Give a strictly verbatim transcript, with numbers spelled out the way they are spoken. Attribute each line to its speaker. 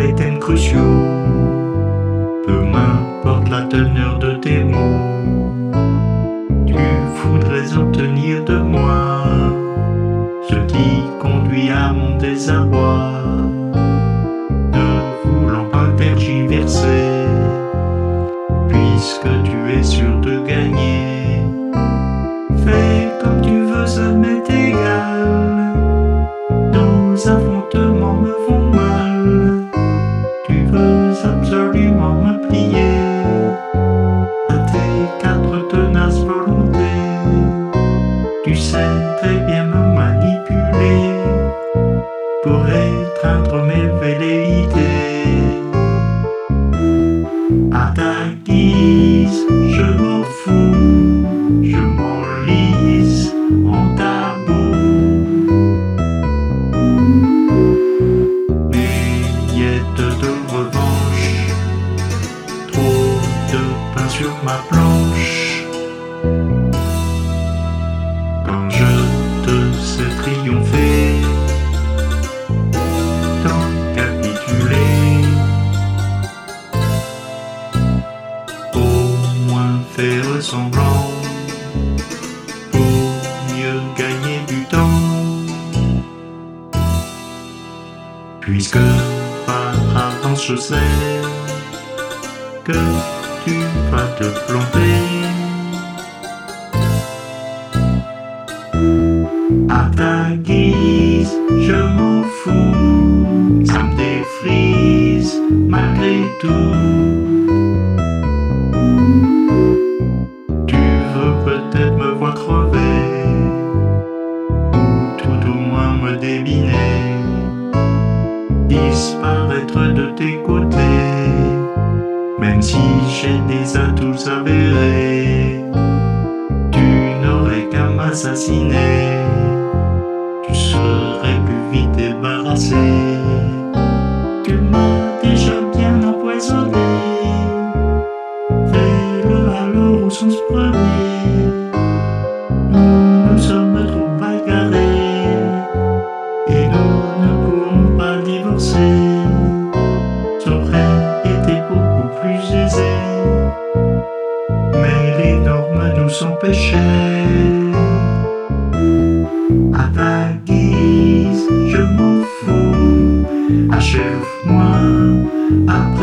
Speaker 1: les thèmes cruciaux. Peu m'importe la teneur de tes mots, tu voudrais obtenir de moi ce qui conduit à mon désarroi, ne voulant pas tergiverser, puisque tu es sûr de gagner. Fais comme tu veux, ça m'est égal, nos affrontements me font mal. Tu veux absolument me plier à tes quatre tenaces volontés. Tu sais très bien me manipuler pour étreindre mes velléités. À ta guise, je m'en fous, je m'enlise en tabou. Miette de revanche, trop de pain sur ma planche. Quand je te sais triompher, tant capituler, au moins faire semblant pour mieux gagner du temps. Puisque par avance je sais que tu vas te planter. À ta guise, je m'en fous, ça me défrise malgré tout. Tu veux peut-être me voir crever, ou tout au moins me débiner, disparaître de tes côtés, même si j'ai des atouts avérés. Tu n'aurais qu'à m'assassiner, tu serais plus vite débarrassé. Tu m'as déjà bien empoisonné, fais-le alors au sens premier. Nous nous sommes trop bagarrés et nous ne pourrons pas divorcer. Ça aurait été beaucoup plus aisé, mais les normes nous empêchaient. À ta guise, je m'en fous, achève-moi à